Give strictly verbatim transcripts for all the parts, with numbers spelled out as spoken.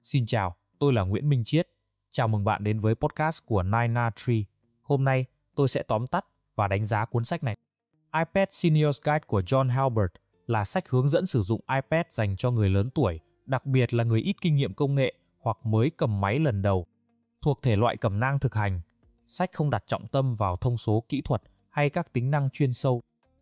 Xin chào, tôi là Nguyễn Minh Chiết. Chào mừng bạn đến với podcast của Nine A Tree. Hôm nay, tôi sẽ tóm tắt và đánh giá cuốn sách này. iPad Senior's Guide của John Halbert là sách hướng dẫn sử dụng iPad dành cho người lớn tuổi, đặc biệt là người ít kinh nghiệm công nghệ hoặc mới cầm máy lần đầu. Thuộc thể loại cẩm nang thực hành, sách không đặt trọng tâm vào thông số kỹ thuật hay các tính năng chuyên sâu,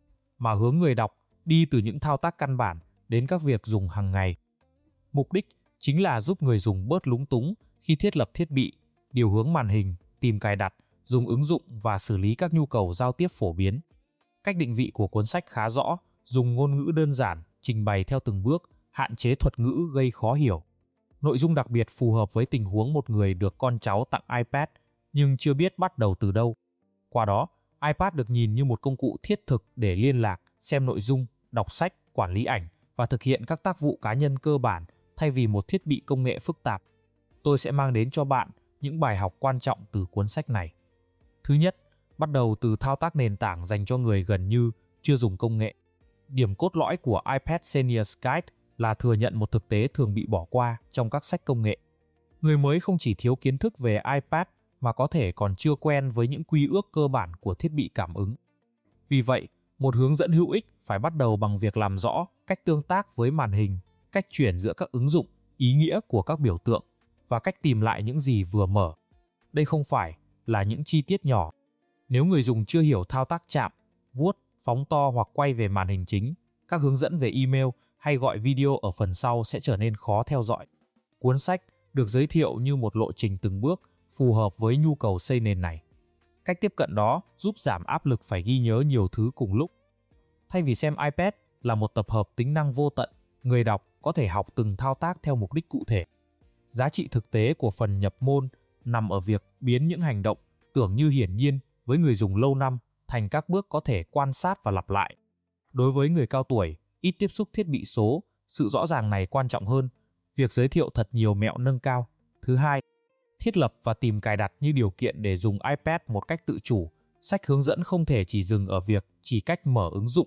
mà hướng người đọc đi từ những thao tác căn bản đến các việc dùng hàng ngày. Mục đích chính là giúp người dùng bớt lúng túng khi thiết lập thiết bị, điều hướng màn hình, tìm cài đặt, dùng ứng dụng và xử lý các nhu cầu giao tiếp phổ biến. Cách định vị của cuốn sách khá rõ, dùng ngôn ngữ đơn giản, trình bày theo từng bước, hạn chế thuật ngữ gây khó hiểu. Nội dung đặc biệt phù hợp với tình huống một người được con cháu tặng iPad nhưng chưa biết bắt đầu từ đâu. Qua đó, iPad được nhìn như một công cụ thiết thực để liên lạc, xem nội dung, đọc sách, quản lý ảnh và thực hiện các tác vụ cá nhân cơ bản thay vì một thiết bị công nghệ phức tạp. Tôi sẽ mang đến cho bạn những bài học quan trọng từ cuốn sách này. Thứ nhất, bắt đầu từ thao tác nền tảng dành cho người gần như chưa dùng công nghệ. Điểm cốt lõi của iPad Senior's Guide là thừa nhận một thực tế thường bị bỏ qua trong các sách công nghệ. Người mới không chỉ thiếu kiến thức về iPad mà có thể còn chưa quen với những quy ước cơ bản của thiết bị cảm ứng. Vì vậy, một hướng dẫn hữu ích phải bắt đầu bằng việc làm rõ cách tương tác với màn hình, cách chuyển giữa các ứng dụng, ý nghĩa của các biểu tượng và cách tìm lại những gì vừa mở. Đây không phải là những chi tiết nhỏ. Nếu người dùng chưa hiểu thao tác chạm, vuốt, phóng to hoặc quay về màn hình chính, các hướng dẫn về email hay gọi video ở phần sau sẽ trở nên khó theo dõi. Cuốn sách được giới thiệu như một lộ trình từng bước phù hợp với nhu cầu xây nền này. Cách tiếp cận đó giúp giảm áp lực phải ghi nhớ nhiều thứ cùng lúc. Thay vì xem iPad là một tập hợp tính năng vô tận, người đọc có thể học từng thao tác theo mục đích cụ thể. Giá trị thực tế của phần nhập môn nằm ở việc biến những hành động tưởng như hiển nhiên với người dùng lâu năm thành các bước có thể quan sát và lặp lại. Đối với người cao tuổi, ít tiếp xúc thiết bị số, sự rõ ràng này quan trọng hơn việc giới thiệu thật nhiều mẹo nâng cao. Thứ hai, thiết lập và tìm cài đặt như điều kiện để dùng iPad một cách tự chủ. Sách hướng dẫn không thể chỉ dừng ở việc chỉ cách mở ứng dụng,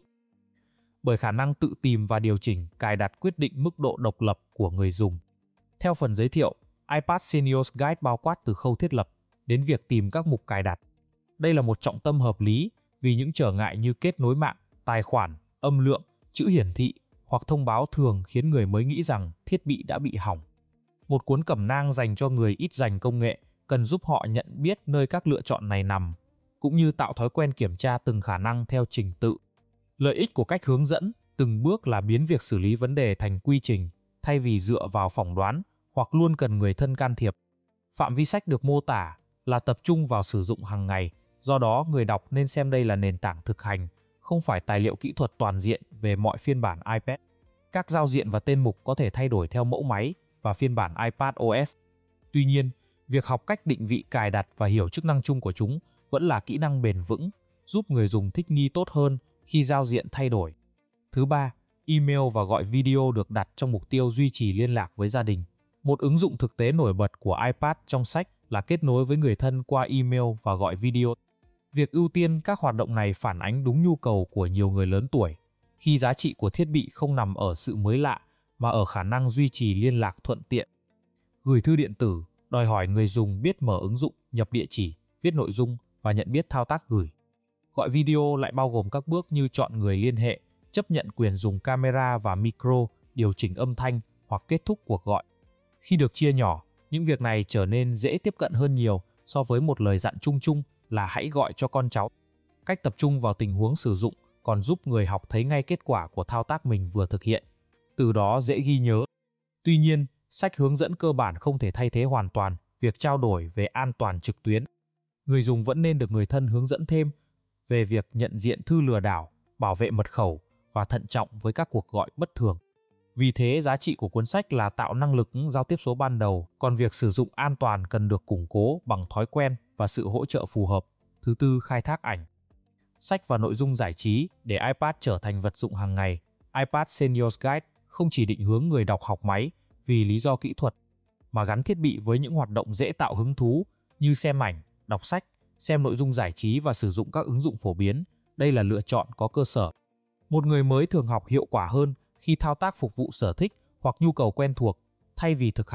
bởi khả năng tự tìm và điều chỉnh cài đặt quyết định mức độ độc lập của người dùng. Theo phần giới thiệu, iPad Senior's Guide bao quát từ khâu thiết lập đến việc tìm các mục cài đặt. Đây là một trọng tâm hợp lý vì những trở ngại như kết nối mạng, tài khoản, âm lượng, chữ hiển thị hoặc thông báo thường khiến người mới nghĩ rằng thiết bị đã bị hỏng. Một cuốn cẩm nang dành cho người ít rành công nghệ cần giúp họ nhận biết nơi các lựa chọn này nằm, cũng như tạo thói quen kiểm tra từng khả năng theo trình tự. Lợi ích của cách hướng dẫn từng bước là biến việc xử lý vấn đề thành quy trình, thay vì dựa vào phỏng đoán hoặc luôn cần người thân can thiệp. Phạm vi sách được mô tả là tập trung vào sử dụng hàng ngày, do đó người đọc nên xem đây là nền tảng thực hành, không phải tài liệu kỹ thuật toàn diện về mọi phiên bản iPad. Các giao diện và tên mục có thể thay đổi theo mẫu máy và phiên bản iPad ô ét. Tuy nhiên, việc học cách định vị cài đặt và hiểu chức năng chung của chúng vẫn là kỹ năng bền vững, giúp người dùng thích nghi tốt hơn khi giao diện thay đổi. Thứ ba, email và gọi video được đặt trong mục tiêu duy trì liên lạc với gia đình. Một ứng dụng thực tế nổi bật của iPad trong sách là kết nối với người thân qua email và gọi video. Việc ưu tiên các hoạt động này phản ánh đúng nhu cầu của nhiều người lớn tuổi, khi giá trị của thiết bị không nằm ở sự mới lạ mà ở khả năng duy trì liên lạc thuận tiện. Gửi thư điện tử đòi hỏi người dùng biết mở ứng dụng, nhập địa chỉ, viết nội dung và nhận biết thao tác gửi. Gọi video lại bao gồm các bước như chọn người liên hệ, chấp nhận quyền dùng camera và micro, điều chỉnh âm thanh hoặc kết thúc cuộc gọi. Khi được chia nhỏ, những việc này trở nên dễ tiếp cận hơn nhiều so với một lời dặn chung chung là hãy gọi cho con cháu. Cách tập trung vào tình huống sử dụng còn giúp người học thấy ngay kết quả của thao tác mình vừa thực hiện, từ đó dễ ghi nhớ. Tuy nhiên, sách hướng dẫn cơ bản không thể thay thế hoàn toàn việc trao đổi về an toàn trực tuyến. Người dùng vẫn nên được người thân hướng dẫn thêm về việc nhận diện thư lừa đảo, bảo vệ mật khẩu và thận trọng với các cuộc gọi bất thường. Vì thế, giá trị của cuốn sách là tạo năng lực giao tiếp số ban đầu, còn việc sử dụng an toàn cần được củng cố bằng thói quen và sự hỗ trợ phù hợp. Thứ tư, khai thác ảnh, sách và nội dung giải trí để iPad trở thành vật dụng hàng ngày. iPad Senior's Guide không chỉ định hướng người đọc học máy vì lý do kỹ thuật, mà gắn thiết bị với những hoạt động dễ tạo hứng thú như xem ảnh, đọc sách, xem nội dung giải trí và sử dụng các ứng dụng phổ biến. Đây là lựa chọn có cơ sở. Một người mới thường học hiệu quả hơn khi thao tác phục vụ sở thích hoặc nhu cầu quen thuộc, thay vì thực hành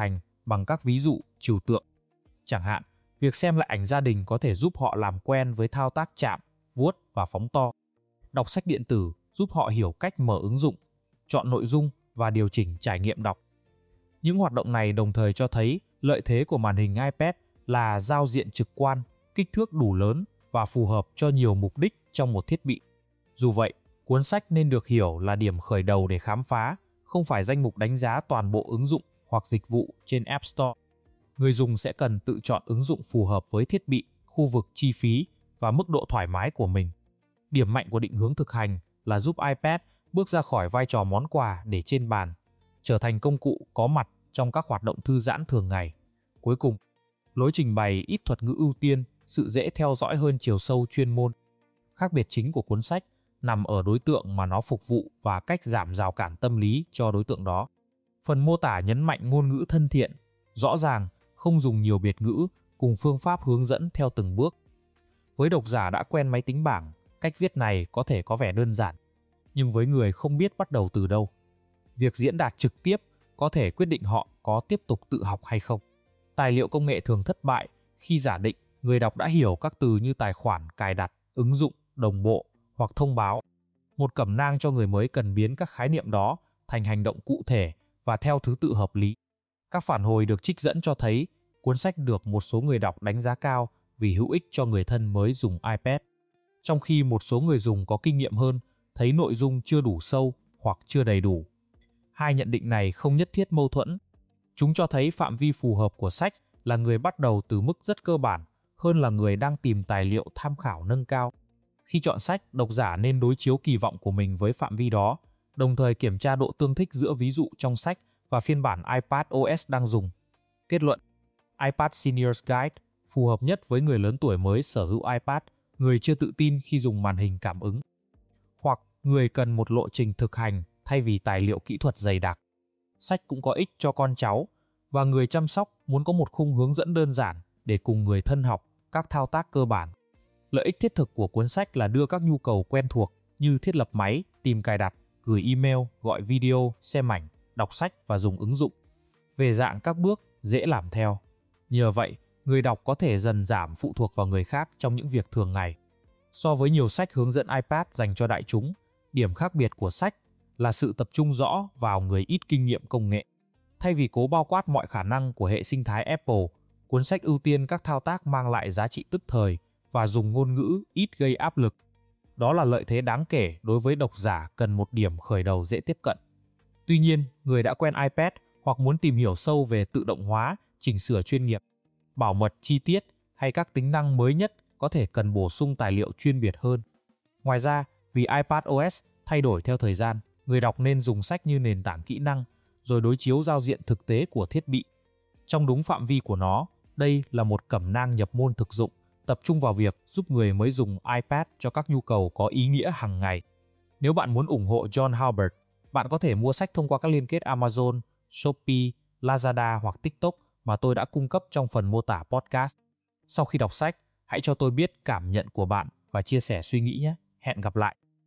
bằng các ví dụ, trừu tượng. Chẳng hạn, việc xem lại ảnh gia đình có thể giúp họ làm quen với thao tác chạm, vuốt và phóng to. Đọc sách điện tử giúp họ hiểu cách mở ứng dụng, chọn nội dung và điều chỉnh trải nghiệm đọc. Những hoạt động này đồng thời cho thấy lợi thế của màn hình iPad là giao diện trực quan, kích thước đủ lớn và phù hợp cho nhiều mục đích trong một thiết bị. Dù vậy, cuốn sách nên được hiểu là điểm khởi đầu để khám phá, không phải danh mục đánh giá toàn bộ ứng dụng hoặc dịch vụ trên App Store. Người dùng sẽ cần tự chọn ứng dụng phù hợp với thiết bị, khu vực chi phí và mức độ thoải mái của mình. Điểm mạnh của định hướng thực hành là giúp iPad bước ra khỏi vai trò món quà để trên bàn, trở thành công cụ có mặt trong các hoạt động thư giãn thường ngày. Cuối cùng, lối trình bày ít thuật ngữ ưu tiên sự dễ theo dõi hơn chiều sâu chuyên môn. Khác biệt chính của cuốn sách nằm ở đối tượng mà nó phục vụ và cách giảm rào cản tâm lý cho đối tượng đó. Phần mô tả nhấn mạnh ngôn ngữ thân thiện, rõ ràng, không dùng nhiều biệt ngữ, cùng phương pháp hướng dẫn theo từng bước. Với độc giả đã quen máy tính bảng, cách viết này có thể có vẻ đơn giản, nhưng với người không biết bắt đầu từ đâu, việc diễn đạt trực tiếp có thể quyết định họ có tiếp tục tự học hay không. Tài liệu công nghệ thường thất bại khi giả định người đọc đã hiểu các từ như tài khoản, cài đặt, ứng dụng, đồng bộ hoặc thông báo. Một cẩm nang cho người mới cần biến các khái niệm đó thành hành động cụ thể và theo thứ tự hợp lý. Các phản hồi được trích dẫn cho thấy cuốn sách được một số người đọc đánh giá cao vì hữu ích cho người thân mới dùng iPad, trong khi một số người dùng có kinh nghiệm hơn thấy nội dung chưa đủ sâu hoặc chưa đầy đủ. Hai nhận định này không nhất thiết mâu thuẫn. Chúng cho thấy phạm vi phù hợp của sách là người bắt đầu từ mức rất cơ bản hơn là người đang tìm tài liệu tham khảo nâng cao. Khi chọn sách, độc giả nên đối chiếu kỳ vọng của mình với phạm vi đó, đồng thời kiểm tra độ tương thích giữa ví dụ trong sách và phiên bản iPadOS đang dùng. Kết luận: iPad Senior's Guide phù hợp nhất với người lớn tuổi mới sở hữu iPad, người chưa tự tin khi dùng màn hình cảm ứng, hoặc người cần một lộ trình thực hành thay vì tài liệu kỹ thuật dày đặc. Sách cũng có ích cho con cháu và người chăm sóc muốn có một khung hướng dẫn đơn giản để cùng người thân học các thao tác cơ bản. Lợi ích thiết thực của cuốn sách là đưa các nhu cầu quen thuộc như thiết lập máy, tìm cài đặt, gửi email, gọi video, xem ảnh, đọc sách và dùng ứng dụng về dạng các bước dễ làm theo. Nhờ vậy, người đọc có thể dần giảm phụ thuộc vào người khác trong những việc thường ngày. So với nhiều sách hướng dẫn iPad dành cho đại chúng, điểm khác biệt của sách là sự tập trung rõ vào người ít kinh nghiệm công nghệ. Thay vì cố bao quát mọi khả năng của hệ sinh thái Apple, cuốn sách ưu tiên các thao tác mang lại giá trị tức thời và dùng ngôn ngữ ít gây áp lực. Đó là lợi thế đáng kể đối với độc giả cần một điểm khởi đầu dễ tiếp cận. Tuy nhiên, người đã quen iPad hoặc muốn tìm hiểu sâu về tự động hóa, chỉnh sửa chuyên nghiệp, bảo mật chi tiết hay các tính năng mới nhất có thể cần bổ sung tài liệu chuyên biệt hơn. Ngoài ra, vì iPadOS thay đổi theo thời gian, người đọc nên dùng sách như nền tảng kỹ năng, rồi đối chiếu giao diện thực tế của thiết bị. Trong đúng phạm vi của nó, đây là một cẩm nang nhập môn thực dụng, tập trung vào việc giúp người mới dùng iPad cho các nhu cầu có ý nghĩa hàng ngày. Nếu bạn muốn ủng hộ John Halbert, bạn có thể mua sách thông qua các liên kết Amazon, Shopee, Lazada hoặc TikTok mà tôi đã cung cấp trong phần mô tả podcast. Sau khi đọc sách, hãy cho tôi biết cảm nhận của bạn và chia sẻ suy nghĩ nhé. Hẹn gặp lại!